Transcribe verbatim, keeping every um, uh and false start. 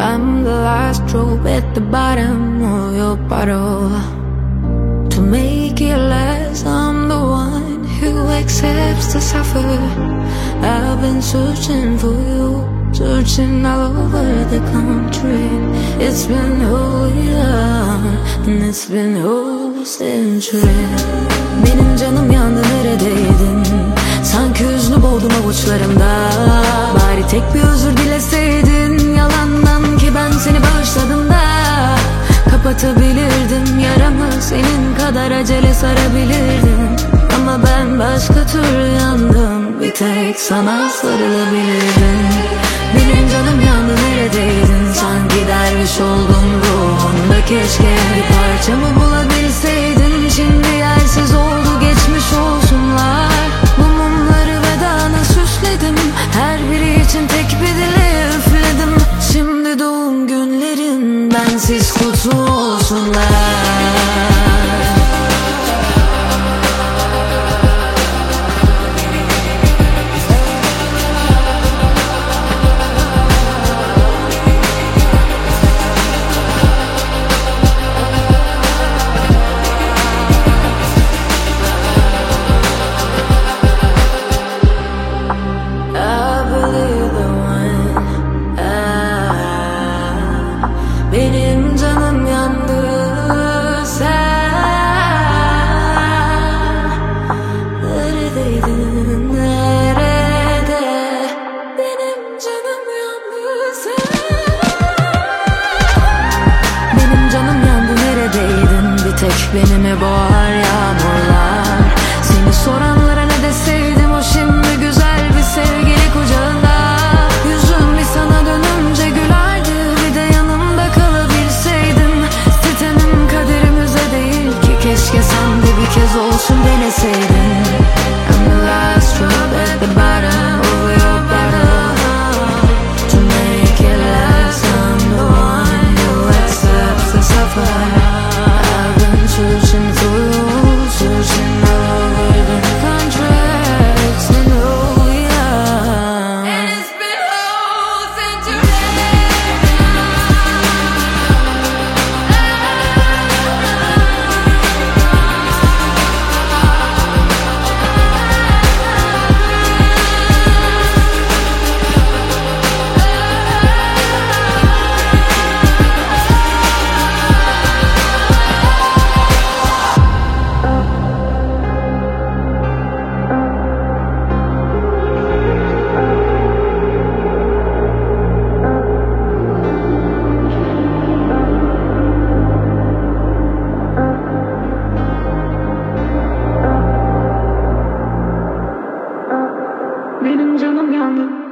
I'm the last drop at the bottom of your bottle. To make it last, I'm the one who accepts to suffer. I've been searching for you, searching all over the country. It's been whole year, and it's been whole century. Benim canım yandı, neredeydin? Sanki hüznü boğdum avuçlarımda. Bari tek bir özür dileseydin yalandan, ki ben seni bağışladım da. Kapatabilirdim yaramı, senin kadar acele sarabilirdim. Ama ben başka türlü yandım, bir tek sana sarılabilirdim. Benim canım yandı, neredeydin? Sanki derviş oldum ruhumda, keşke bir parçamı bulabilseydim. Şimdi yersiz oldu, geçmiş olsunlar. Bu mumları vedana süsledim, her biri için tek bir dile üfledim. Şimdi doğum günlerin bensiz kutlu olsunlar. Benim canım yandı, sen neredeydin, nerede? Benim canım yandı, sen. Benim canım yandı, neredeydin? Bir tek beni mi boğar yağmurlar? Seni soranlara ne deseydim, o şimdi güzel bir sevgili kucağında. Yüzüm bir sana dönünce gülerdi, bir de yanımda kalabilseydim. Sitemim kaderimize değil ki, keşke sen de bir kez olsun deneseydin. I'm the last drop at the bottom of your bottle. To make it last, I'm the one who accepts the suffer. I've been searching for you, searching all over the country. It's been whole year, and it's been whole century. Benim canım yandı.